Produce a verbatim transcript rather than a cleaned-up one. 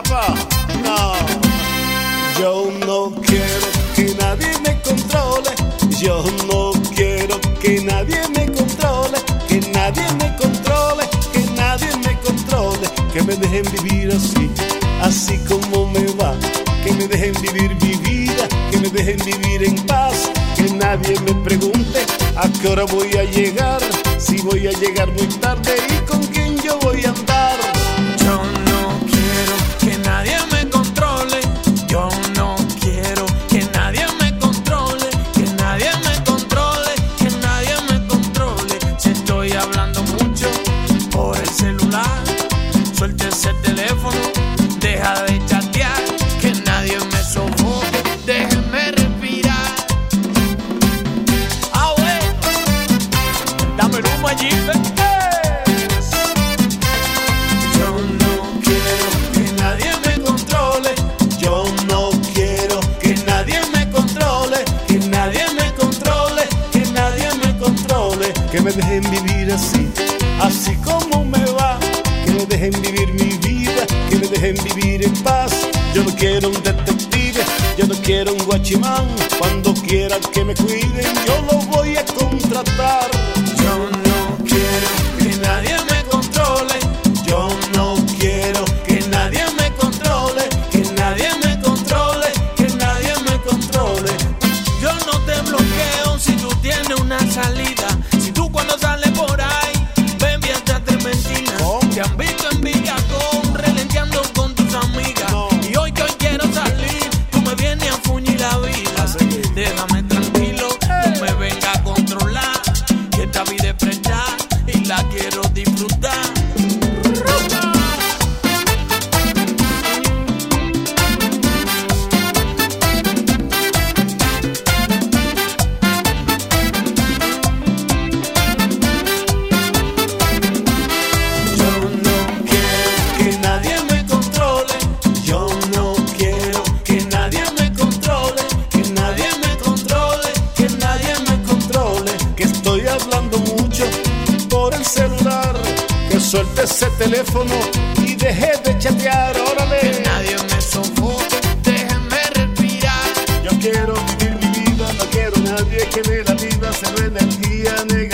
Rafa, no. Yo no quiero que nadie me controle. Yo no quiero que nadie me controle. Que nadie me controle. Que nadie me controle. Que me dejen vivir así, así como me va. Que me dejen vivir mi vida. Que me dejen vivir en paz. Que nadie me pregunte a qué hora voy a llegar. Si voy a llegar muy tarde y con quién yo voy a andar. Yo no quiero que nadie me controle. Yo no quiero que nadie me controle. Que nadie me controle. Que nadie me controle. Si estoy hablando mucho por el celular, suelte ese teléfono, deja de chatear. Que nadie me sofoque, déjeme respirar. Ah, bueno, dame el humo allí, ven. Que me dejen vivir así, así como me va. Que me dejen vivir mi vida, que me dejen vivir en paz. Yo no quiero un detective, yo no quiero un guachimán. Cuando quieran que me cuiden, yo lo voy a contratar. Yo no quiero que nadie me controle. Yo no quiero que nadie me controle. Que nadie me controle, que nadie me controle. Yo no te bloqueo si tú tienes una salida. Cuando sale por ahí, ven viajes trementinas. Oh. Te han visto en Villacón, relenteando con tus amigas. No. Y hoy que hoy quiero salir, tú me vienes a fuñir la vida. Así. Déjame tranquilo, hey. No me vengas a controlar. Que esta vida es prestada y la quiero disfrutar. Suelte ese teléfono y deje de chatear, órale. Que nadie me sofoque, déjenme respirar. Yo quiero vivir mi vida, no quiero nadie que de la vida se ve energía negativa.